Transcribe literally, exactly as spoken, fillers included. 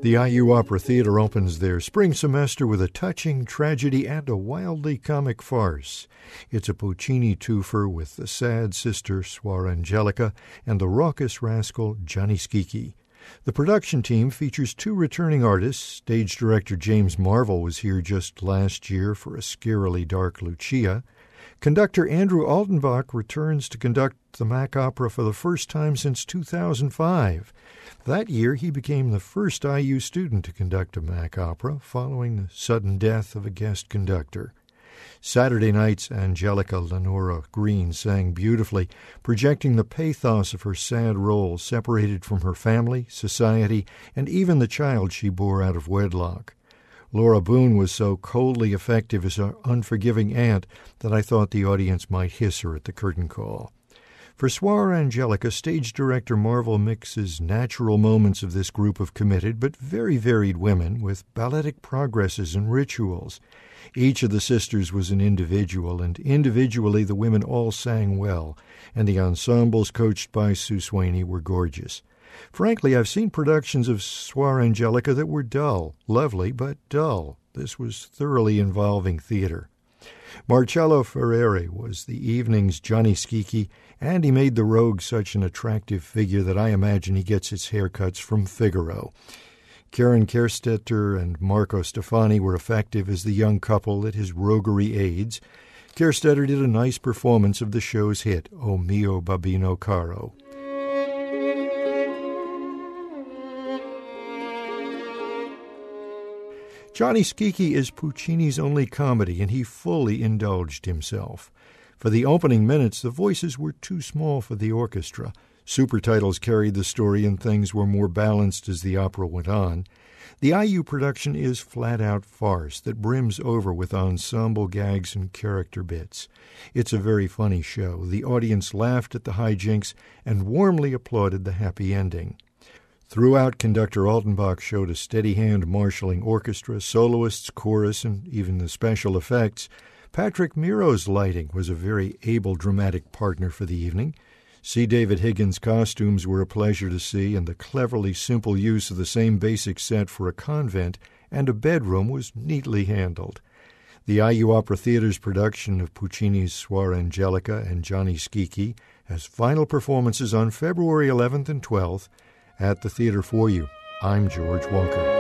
The I U Opera Theater opens their spring semester with a touching tragedy and a wildly comic farce. It's a Puccini twofer with the sad sister Suor Angelica and the raucous rascal Gianni Schicchi. The production team features two returning artists. Stage director James Marvel was here just last year for a scarily dark Lucia. Conductor Andrew Altenbach returns to conduct the Mack Opera for the first time since two thousand five. That year, he became the first I U student to conduct a Mack Opera following the sudden death of a guest conductor. Saturday night's Angelica Lenora Green sang beautifully, projecting the pathos of her sad role, separated from her family, society, and even the child she bore out of wedlock. Laura Boone was so coldly effective as her unforgiving aunt that I thought the audience might hiss her at the curtain call. For Suor Angelica, stage director Marvel mixes natural moments of this group of committed but very varied women with balletic progresses and rituals. Each of the sisters was an individual, and individually the women all sang well, and the ensembles coached by Sue Swaney were gorgeous. Frankly, I've seen productions of Suor Angelica that were dull, lovely, but dull. This was thoroughly involving theater. Marcello Ferreri was the evening's Gianni Schicchi, and he made the rogue such an attractive figure that I imagine he gets his haircuts from Figaro. Karen Kerstetter and Marco Stefani were effective as the young couple that his roguery aids. Kerstetter did a nice performance of the show's hit, O Mio Babbino Caro. Gianni Schicchi is Puccini's only comedy, and he fully indulged himself. For the opening minutes, the voices were too small for the orchestra. Supertitles carried the story, and things were more balanced as the opera went on. The I U production is flat-out farce that brims over with ensemble gags and character bits. It's a very funny show. The audience laughed at the hijinks and warmly applauded the happy ending. Throughout, conductor Altenbach showed a steady hand marshalling orchestra, soloists, chorus, and even the special effects. Patrick Miro's lighting was a very able dramatic partner for the evening. C. David Higgins' costumes were a pleasure to see, and the cleverly simple use of the same basic set for a convent and a bedroom was neatly handled. The I U Opera Theater's production of Puccini's Suor Angelica and Gianni Schicchi has final performances on February eleventh and twelfth at the Theater for You. I'm George Walker.